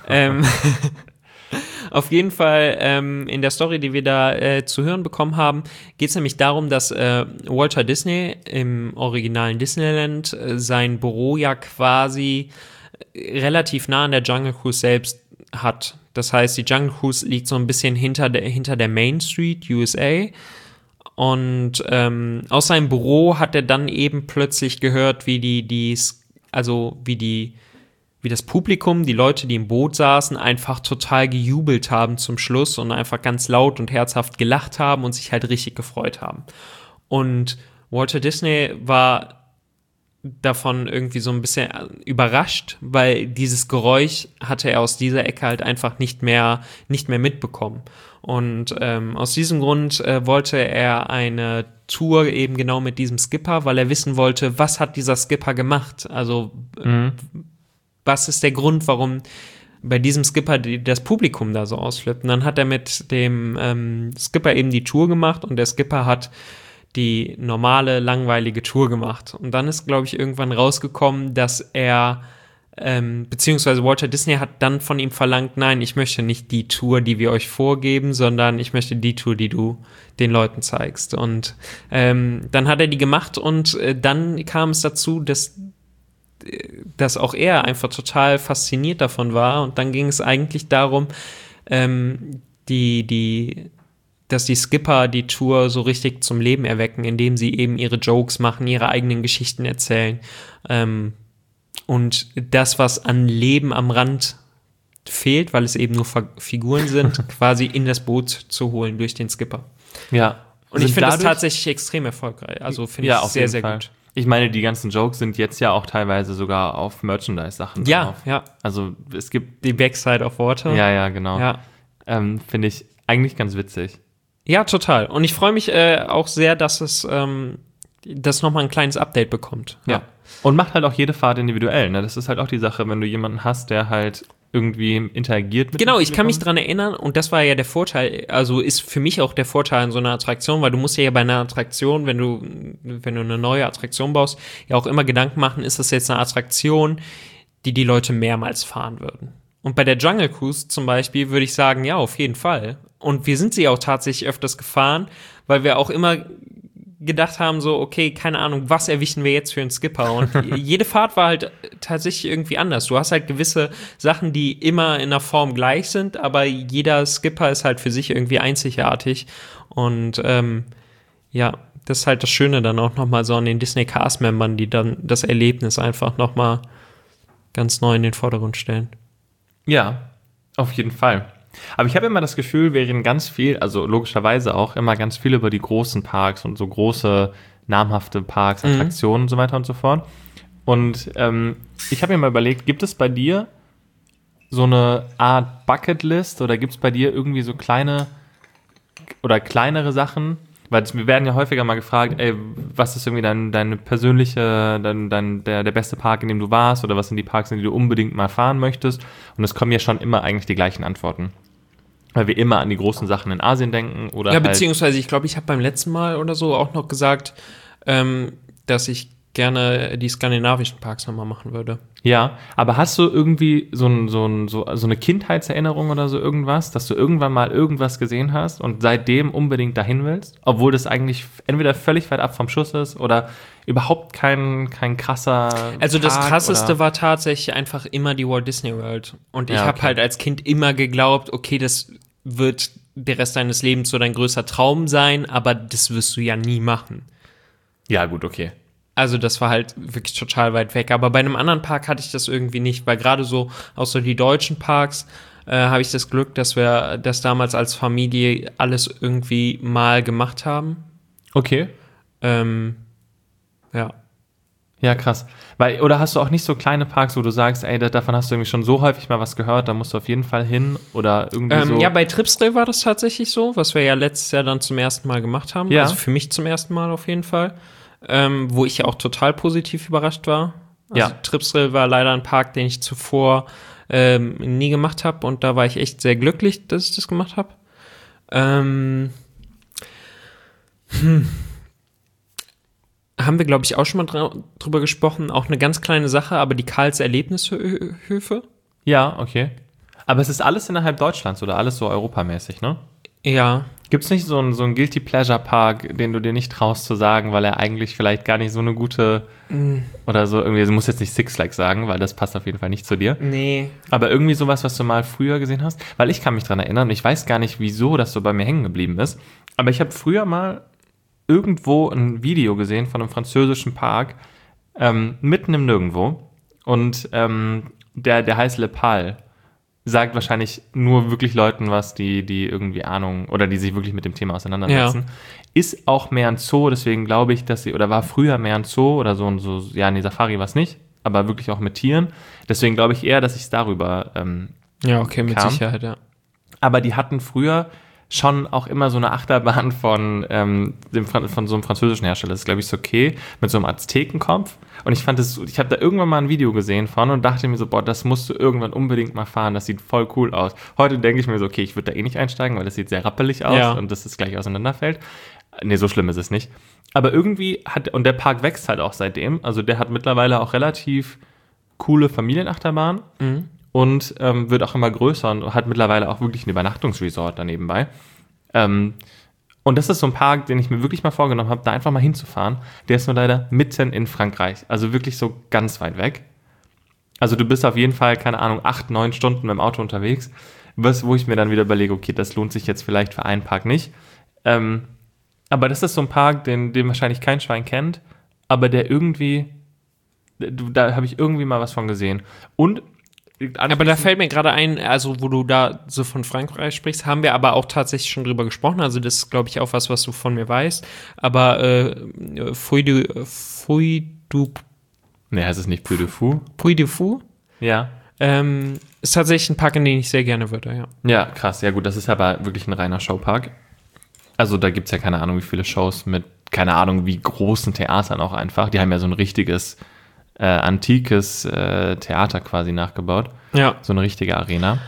Auf jeden Fall in der Story, die wir da zu hören bekommen haben, geht es nämlich darum, dass Walter Disney im originalen Disneyland sein Büro ja quasi relativ nah an der Jungle Cruise selbst hat. Das heißt, die Jungle Cruise liegt so ein bisschen hinter der Main Street, USA. Und aus seinem Büro hat er dann eben plötzlich gehört, wie das Publikum, die Leute, die im Boot saßen, einfach total gejubelt haben zum Schluss und einfach ganz laut und herzhaft gelacht haben und sich halt richtig gefreut haben. Und Walter Disney war davon irgendwie so ein bisschen überrascht, weil dieses Geräusch hatte er aus dieser Ecke halt einfach nicht mehr mitbekommen. Und aus diesem Grund wollte er eine Tour eben genau mit diesem Skipper, weil er wissen wollte, was hat dieser Skipper gemacht? Also was ist der Grund, warum bei diesem Skipper das Publikum da so ausflippt? Und dann hat er mit dem Skipper eben die Tour gemacht und der Skipper hat die normale, langweilige Tour gemacht. Und dann ist, glaube ich, irgendwann rausgekommen, dass er, beziehungsweise Walter Disney hat dann von ihm verlangt, nein, ich möchte nicht die Tour, die wir euch vorgeben, sondern ich möchte die Tour, die du den Leuten zeigst. Und dann hat er die gemacht und dann kam es dazu, dass auch er einfach total fasziniert davon war. Und dann ging es eigentlich darum, dass die Skipper die Tour so richtig zum Leben erwecken, indem sie eben ihre Jokes machen, ihre eigenen Geschichten erzählen. Und das, was an Leben am Rand fehlt, weil es eben nur Figuren sind, quasi in das Boot zu holen durch den Skipper. Ja. Und ich finde das tatsächlich extrem erfolgreich. Also finde ich sehr, sehr gut. Ich meine, die ganzen Jokes sind jetzt ja auch teilweise sogar auf Merchandise-Sachen drauf. Ja. Also es gibt... Die Backside of Water. Ja, genau. Ja. Finde ich eigentlich ganz witzig. Ja, total. Und ich freue mich auch sehr, dass es das nochmal ein kleines Update bekommt. Ja. Und macht halt auch jede Fahrt individuell. Ne? Das ist halt auch die Sache, wenn du jemanden hast, der halt irgendwie interagiert mit Genau, ich kann mich dran erinnern und das war ja der Vorteil, also ist für mich auch der Vorteil an so einer Attraktion, weil du musst ja bei einer Attraktion, wenn du eine neue Attraktion baust, ja auch immer Gedanken machen, ist das jetzt eine Attraktion, die Leute mehrmals fahren würden. Und bei der Jungle Cruise zum Beispiel würde ich sagen, ja, auf jeden Fall. Und wir sind sie auch tatsächlich öfters gefahren, weil wir auch immer gedacht haben, so, okay, keine Ahnung, was erwischen wir jetzt für einen Skipper? Und jede Fahrt war halt tatsächlich irgendwie anders. Du hast halt gewisse Sachen, die immer in der Form gleich sind, aber jeder Skipper ist halt für sich irgendwie einzigartig. Und ja, das ist halt das Schöne dann auch nochmal so an den Disney-Cast-Membern, die dann das Erlebnis einfach nochmal ganz neu in den Vordergrund stellen. Ja, auf jeden Fall. Aber ich habe immer das Gefühl, wir reden ganz viel, also logischerweise auch immer ganz viel über die großen Parks und so große, namhafte Parks, Attraktionen und so weiter und so fort. Und ich habe mir mal überlegt, gibt es bei dir so eine Art Bucketlist oder gibt es bei dir irgendwie so kleine oder kleinere Sachen? Weil wir werden ja häufiger mal gefragt, ey, was ist irgendwie deine persönliche, der beste Park, in dem du warst, oder was sind die Parks, in die du unbedingt mal fahren möchtest? Und es kommen ja schon immer eigentlich die gleichen Antworten. weil wir immer an die großen Sachen in Asien denken. Oder Ja, halt, beziehungsweise ich glaube, ich habe beim letzten Mal oder so auch noch gesagt, dass ich gerne die skandinavischen Parks nochmal machen würde. ja, aber hast du irgendwie so eine Kindheitserinnerung oder so irgendwas, dass du irgendwann mal irgendwas gesehen hast und seitdem unbedingt dahin willst? Obwohl das eigentlich entweder völlig weit ab vom Schuss ist oder überhaupt kein krasser Also das Park Krasseste oder? war tatsächlich einfach immer die Walt Disney World. Und ich Ja, habe okay. halt als Kind immer geglaubt, okay, das wird der Rest deines Lebens so dein größter Traum sein, aber das wirst du ja nie machen. Ja, gut, okay. Also das war halt wirklich total weit weg. Aber bei einem anderen Park hatte ich das irgendwie nicht, weil gerade so, auch so die deutschen Parks, habe ich das Glück, dass wir das damals als Familie alles irgendwie mal gemacht haben. Okay. Ja. Ja, krass. Oder hast du auch nicht so kleine Parks, wo du sagst, ey, davon hast du irgendwie schon so häufig mal was gehört, da musst du auf jeden Fall hin oder irgendwie so? Ja, bei Tripsdrill war das tatsächlich so, was wir ja letztes Jahr dann zum ersten Mal gemacht haben. Ja. Also für mich zum ersten Mal auf jeden Fall. Wo ich ja auch total positiv überrascht war. Also Ja. Tripsdrill war leider ein Park, den ich zuvor nie gemacht habe und da war ich echt sehr glücklich, dass ich das gemacht habe. Haben wir, glaube ich, auch schon mal drüber gesprochen. Auch eine ganz kleine Sache, aber die Karls Erlebnishöfe. Ja, okay. Aber es ist alles innerhalb Deutschlands oder alles so europamäßig, ne? Ja. Gibt es nicht so einen Guilty Pleasure Park, den du dir nicht traust zu sagen, weil er eigentlich vielleicht gar nicht so eine gute oder so irgendwie, du musst jetzt nicht Six Flags sagen, weil das passt auf jeden Fall nicht zu dir. Nee. Aber irgendwie sowas, was du mal früher gesehen hast, weil ich kann mich dran erinnern, ich weiß gar nicht, wieso das so bei mir hängen geblieben ist, aber ich habe früher mal irgendwo ein Video gesehen von einem französischen Park, mitten im Nirgendwo und der heißt Le Pal. Sagt wahrscheinlich nur wirklich Leuten was, die irgendwie Ahnung oder die sich wirklich mit dem Thema auseinandersetzen. Ja. Ist auch mehr ein Zoo, deswegen glaube ich, dass sie, oder war früher mehr ein Zoo oder so, ja, nee, Safari war es nicht, aber wirklich auch mit Tieren. Deswegen glaube ich eher, dass ich es darüber Ja, okay, mit kam. Sicherheit, ja. Aber die hatten früher schon auch immer so eine Achterbahn von so einem französischen Hersteller. Das ist, glaube ich, so okay, mit so einem Aztekenkopf. Und ich habe da irgendwann mal ein Video gesehen von und dachte mir so, boah, das musst du irgendwann unbedingt mal fahren, das sieht voll cool aus. Heute denke ich mir so, okay, ich würde da eh nicht einsteigen, weil das sieht sehr rappelig aus Ja. und dass es gleich auseinanderfällt. Nee, so schlimm ist es nicht. Aber irgendwie und der Park wächst halt auch seitdem, also der hat mittlerweile auch relativ coole Familienachterbahnen und wird auch immer größer und hat mittlerweile auch wirklich ein Übernachtungsresort daneben bei. Und das ist so ein Park, den ich mir wirklich mal vorgenommen habe, da einfach mal hinzufahren. Der ist nur leider mitten in Frankreich, also wirklich so ganz weit weg. Also du bist auf jeden Fall, keine Ahnung, 8, 9 Stunden mit dem Auto unterwegs, wo ich mir dann wieder überlege, okay, das lohnt sich jetzt vielleicht für einen Park nicht. Aber das ist so ein Park, den wahrscheinlich kein Schwein kennt, aber der irgendwie, da habe ich irgendwie mal was von gesehen. Und Aber da fällt mir gerade ein, also wo du da so von Frankreich sprichst, haben wir aber auch tatsächlich schon drüber gesprochen. Also das ist, glaube ich, auch was du von mir weißt. Aber Puy Nee, heißt es nicht Puy du Fou? du Fou Ja. ist tatsächlich ein Park, in den ich sehr gerne würde, ja. Ja, krass. Ja gut, das ist aber wirklich ein reiner Showpark. Also da gibt es ja keine Ahnung, wie viele Shows mit, keine Ahnung, wie großen Theatern auch einfach. Die haben ja so ein richtiges antikes Theater quasi nachgebaut. Ja. So eine richtige Arena.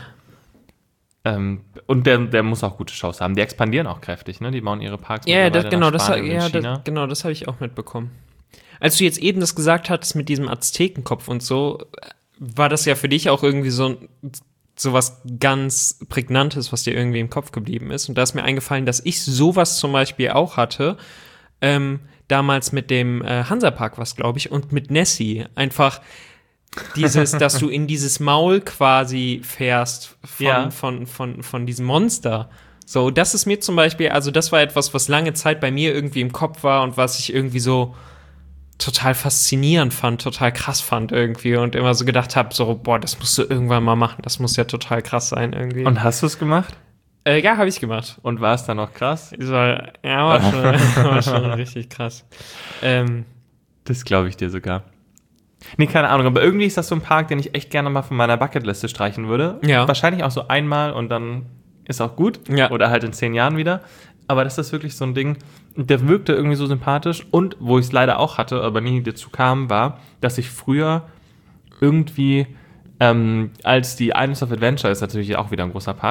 Und der muss auch gute Shows haben. Die expandieren auch kräftig, ne? Die bauen ihre Parks Ja, mittlerweile nach Spanien und China. das habe ich auch mitbekommen. Als du jetzt eben das gesagt hattest mit diesem Aztekenkopf und so, war das ja für dich auch irgendwie so was ganz Prägnantes, was dir irgendwie im Kopf geblieben ist. Und da ist mir eingefallen, dass ich sowas zum Beispiel auch hatte, damals mit dem Hansapark was, glaube ich, und mit Nessie. Einfach dass du in dieses Maul quasi fährst von diesem Monster. So, das ist mir zum Beispiel, also das war etwas, was lange Zeit bei mir irgendwie im Kopf war und was ich irgendwie so total faszinierend fand, total krass fand irgendwie und immer so gedacht habe, so, boah, das musst du irgendwann mal machen, das muss ja total krass sein irgendwie. Und hast du es gemacht? Ja, habe ich gemacht. Und war es dann noch krass? War schon richtig krass. Das glaube ich dir sogar. Nee, keine Ahnung, aber irgendwie ist das so ein Park, den ich echt gerne mal von meiner Bucketliste streichen würde. Ja. Wahrscheinlich auch so einmal und dann ist auch gut. Ja. Oder halt in 10 Jahren wieder. Aber das ist wirklich so ein Ding, der wirkte irgendwie so sympathisch. Und wo ich es leider auch hatte, aber nie dazu kam, war, dass ich früher irgendwie, als die Islands of Adventure ist natürlich auch wieder ein großer Park,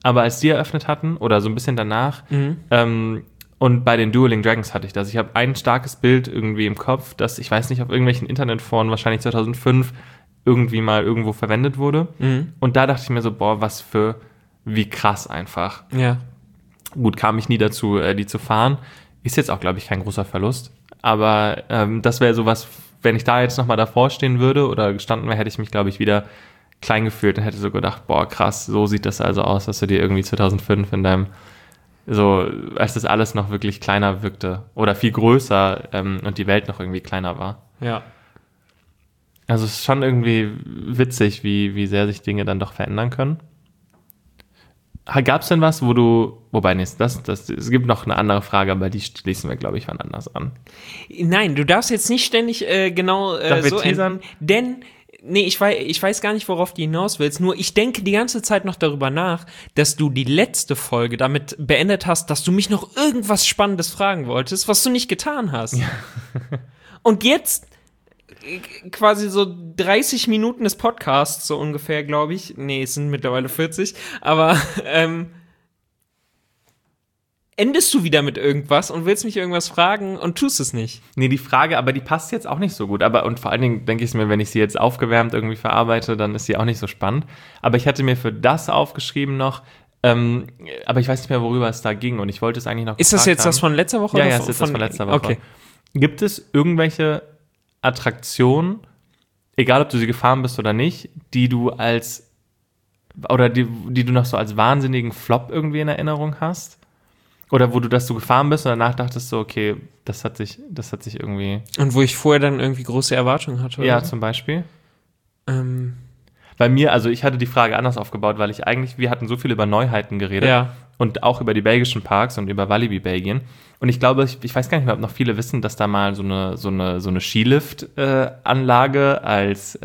aber als die eröffnet hatten, oder so ein bisschen danach, und bei den Dueling Dragons hatte ich das. Ich habe ein starkes Bild irgendwie im Kopf, das, ich weiß nicht, auf irgendwelchen Internetforen, wahrscheinlich 2005, irgendwie mal irgendwo verwendet wurde. Und da dachte ich mir so, boah, wie krass einfach. Ja. Gut, kam ich nie dazu, die zu fahren. Ist jetzt auch, glaube ich, kein großer Verlust. Aber das wäre sowas, wenn ich da jetzt nochmal davor stehen würde oder gestanden wäre, hätte ich mich, glaube ich, wieder klein gefühlt und hätte so gedacht, boah, krass, so sieht das also aus, dass du dir irgendwie 2005 in deinem, so, als das alles noch wirklich kleiner wirkte oder viel größer und die Welt noch irgendwie kleiner war. Ja. Also es ist schon irgendwie witzig, wie sehr sich Dinge dann doch verändern können. Gab es denn was, wo du, wobei, nee, es gibt noch eine andere Frage, aber die schließen wir, glaube ich, wann anders an. Nein, du darfst jetzt nicht ständig genau so enden, denn nee, ich weiß gar nicht, worauf du hinaus willst, nur ich denke die ganze Zeit noch darüber nach, dass du die letzte Folge damit beendet hast, dass du mich noch irgendwas Spannendes fragen wolltest, was du nicht getan hast. Ja. Und jetzt quasi so 30 Minuten des Podcasts, so ungefähr, glaube ich. Nee, es sind mittlerweile 40. Aber endest du wieder mit irgendwas und willst mich irgendwas fragen und tust es nicht. Nee, die Frage, aber die passt jetzt auch nicht so gut. Und vor allen Dingen denke ich mir, wenn ich sie jetzt aufgewärmt irgendwie verarbeite, dann ist sie auch nicht so spannend. Aber ich hatte mir für das aufgeschrieben noch, aber ich weiß nicht mehr, worüber es da ging und ich wollte es eigentlich noch Ist das jetzt das von letzter Woche? Ja, es ist das von letzter Woche. Okay. Gibt es irgendwelche Attraktionen, egal ob du sie gefahren bist oder nicht, die du die du noch so als wahnsinnigen Flop irgendwie in Erinnerung hast? Oder wo du das so gefahren bist und danach dachtest so, okay, das hat sich irgendwie... Und wo ich vorher dann irgendwie große Erwartungen hatte? Oder? Ja, zum Beispiel. Bei mir, also ich hatte die Frage anders aufgebaut, weil wir hatten so viel über Neuheiten geredet. Ja. Und auch über die belgischen Parks und über Walibi Belgien. Und ich glaube, ich weiß gar nicht mehr, ob noch viele wissen, dass da mal so eine Skilift-Anlage als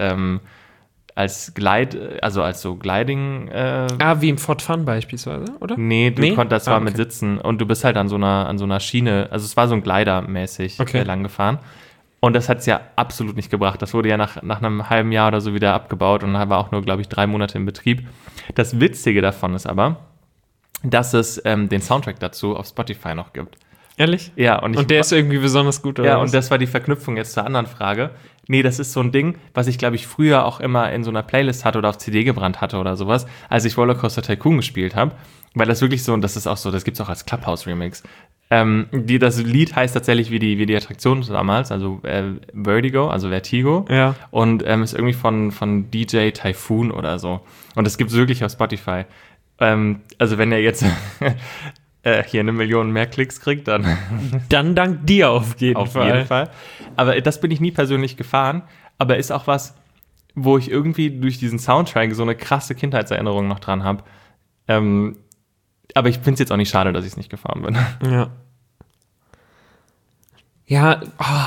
Gliding. Wie im Fort Fun beispielsweise, oder? Nee, das war mit Sitzen und du bist halt an so einer Schiene, also es war so ein Glider mäßig lang gefahren. Und das hat es ja absolut nicht gebracht. Das wurde ja nach einem halben Jahr oder so wieder abgebaut und war auch nur, glaube ich, 3 Monate in Betrieb. Das Witzige davon ist aber, dass es den Soundtrack dazu auf Spotify noch gibt. Ehrlich? Ja. Und der ist irgendwie besonders gut, oder? Ja, was? und das war die Verknüpfung jetzt zur anderen Frage. Nee, das ist so ein Ding, was ich, glaube ich, früher auch immer in so einer Playlist hatte oder auf CD gebrannt hatte oder sowas, als ich Rollercoaster Tycoon gespielt habe. Weil das wirklich so, und das ist auch so, das gibt's auch als Clubhouse-Remix. Das Lied heißt tatsächlich wie die Attraktion damals, also Vertigo. Ja. Und ist irgendwie von DJ Typhoon oder so. Und das gibt's wirklich auf Spotify. Also wenn er jetzt hier 1 Million mehr Klicks kriegt, dann dank dir auf jeden Fall. Aber das bin ich nie persönlich gefahren, aber ist auch was, wo ich irgendwie durch diesen Soundtrack so eine krasse Kindheitserinnerung noch dran habe. Aber ich finde es jetzt auch nicht schade, dass ich es nicht gefahren bin. Ja. Ja,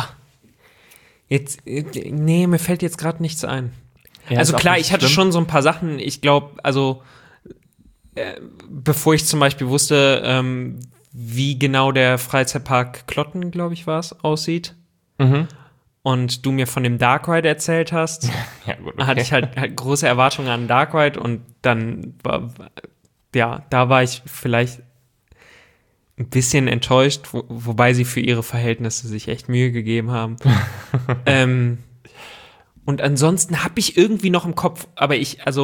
nee, mir fällt jetzt gerade nichts ein. Ja, also klar, ich hatte schon so ein paar Sachen, ich glaube, also bevor ich zum Beispiel wusste, wie genau der Freizeitpark Klotten, glaube ich, aussieht, und du mir von dem Dark Ride erzählt hast, ja, gut, okay. hatte ich halt große Erwartungen an Dark Ride und dann da war ich vielleicht ein bisschen enttäuscht, wobei sie für ihre Verhältnisse sich echt Mühe gegeben haben. Und ansonsten habe ich irgendwie noch im Kopf, aber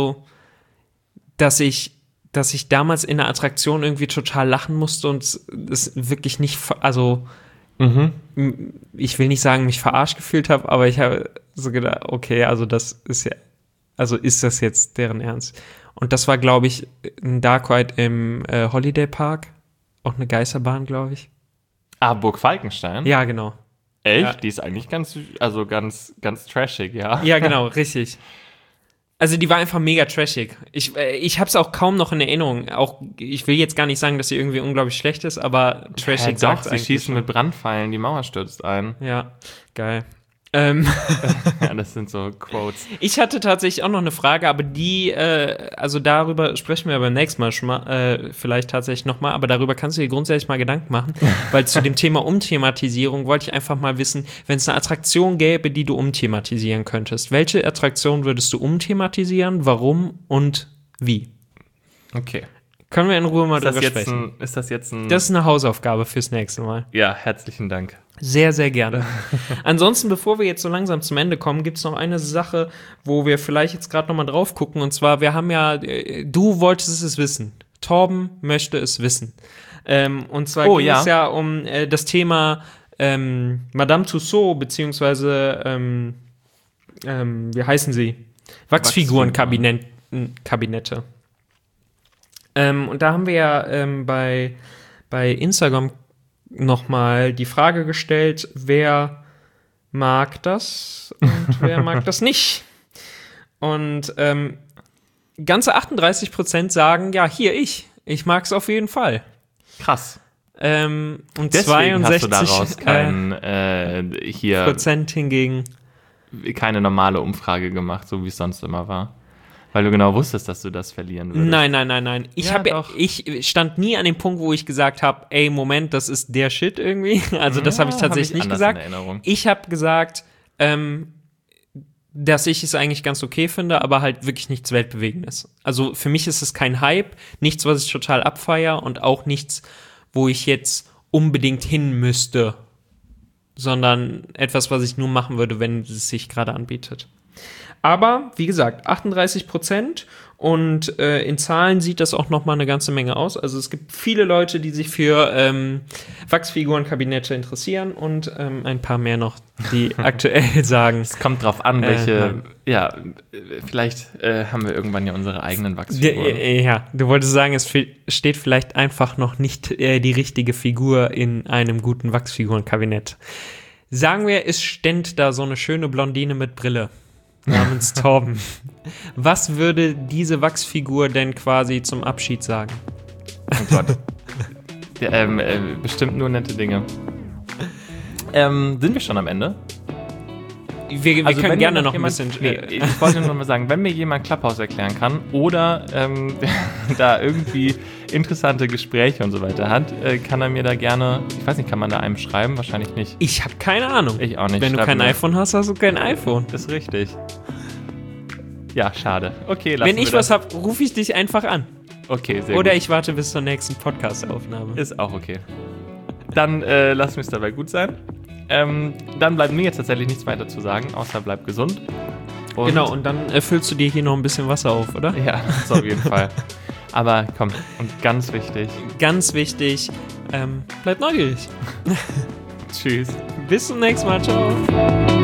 dass ich damals in der Attraktion irgendwie total lachen musste und es wirklich nicht, ich will nicht sagen, mich verarscht gefühlt habe, aber ich habe so gedacht, okay, also ist das jetzt deren Ernst? Und das war, glaube ich, ein Dark Ride im Holiday Park. Auch eine Geisterbahn, glaube ich. Burg Falkenstein? Ja, genau. Echt? Ja. Die ist eigentlich ganz trashig, ja. Ja, genau, richtig. Also die war einfach mega trashig. Ich habe es auch kaum noch in Erinnerung. Auch, ich will jetzt gar nicht sagen, dass sie irgendwie unglaublich schlecht ist, aber trashig sagt sie schießen mit Brandpfeilen, die Mauer stürzt ein. Ja, geil. Ja, das sind so Quotes. Ich hatte tatsächlich auch noch eine Frage, aber also darüber sprechen wir beim nächsten Mal schon mal, vielleicht tatsächlich nochmal, aber darüber kannst du dir grundsätzlich mal Gedanken machen, weil zu dem Thema Umthematisierung wollte ich einfach mal wissen, wenn es eine Attraktion gäbe, die du umthematisieren könntest, welche Attraktion würdest du umthematisieren, warum und wie? Okay. Können wir in Ruhe mal drüber sprechen. Ist das jetzt ein... Das ist eine Hausaufgabe fürs nächste Mal. Ja, herzlichen Dank. Sehr, sehr gerne. Ansonsten, bevor wir jetzt so langsam zum Ende kommen, gibt es noch eine Sache, wo wir vielleicht jetzt gerade nochmal drauf gucken. Und zwar, wir haben ja, du wolltest es wissen. Torben möchte es wissen. Und zwar ging es ja um das Thema Madame Tussauds, beziehungsweise, wie heißen sie? Wachsfigurenkabinette. Und da haben wir ja bei Instagram nochmal die Frage gestellt, wer mag das und wer mag das nicht? Und ganze 38% sagen, ja, hier ich mag es auf jeden Fall. Krass. Und deswegen 62 hast du daraus Prozent hingegen keine normale Umfrage gemacht, so wie es sonst immer war. Weil du genau wusstest, dass du das verlieren würdest. Nein. Ich stand nie an dem Punkt, wo ich gesagt habe, ey, Moment, das ist der Shit irgendwie. Also das habe ich tatsächlich nicht gesagt. Ich habe gesagt, dass ich es eigentlich ganz okay finde, aber halt wirklich nichts Weltbewegendes. Also für mich ist es kein Hype, nichts, was ich total abfeiere und auch nichts, wo ich jetzt unbedingt hin müsste, sondern etwas, was ich nur machen würde, wenn es sich gerade anbietet. Aber, wie gesagt, 38% und in Zahlen sieht das auch nochmal eine ganze Menge aus. Also es gibt viele Leute, die sich für Wachsfigurenkabinette interessieren und ein paar mehr noch, die aktuell sagen. Es kommt drauf an, welche, vielleicht haben wir irgendwann ja unsere eigenen Wachsfiguren. Ja, du wolltest sagen, es steht vielleicht einfach noch nicht die richtige Figur in einem guten Wachsfigurenkabinett. Sagen wir, es ständ da so eine schöne Blondine mit Brille. Namens Torben. Was würde diese Wachsfigur denn quasi zum Abschied sagen? Oh Gott. Bestimmt nur nette Dinge. Sind wir schon am Ende? Wir können gerne noch ein bisschen... ich wollte nur mal sagen, wenn mir jemand Clubhouse erklären kann oder da irgendwie interessante Gespräche und so weiter hat, kann er mir da gerne, ich weiß nicht, kann man da einem schreiben? Wahrscheinlich nicht. Ich habe keine Ahnung. Ich auch nicht. Wenn du kein iPhone hast, hast du kein iPhone. Das ist richtig. Ja, schade. Okay, wenn ich was habe, rufe ich dich einfach an. Okay, sehr Oder gut. ich warte bis zur nächsten Podcast-Aufnahme. Ist auch okay. Dann lass mir es dabei gut sein. Dann bleibt mir jetzt tatsächlich nichts weiter zu sagen, außer bleib gesund. Und genau, und dann füllst du dir hier noch ein bisschen Wasser auf, oder? Ja, das auf jeden Fall. Aber komm, und ganz wichtig. Ganz wichtig, bleib neugierig. Tschüss. Bis zum nächsten Mal, ciao.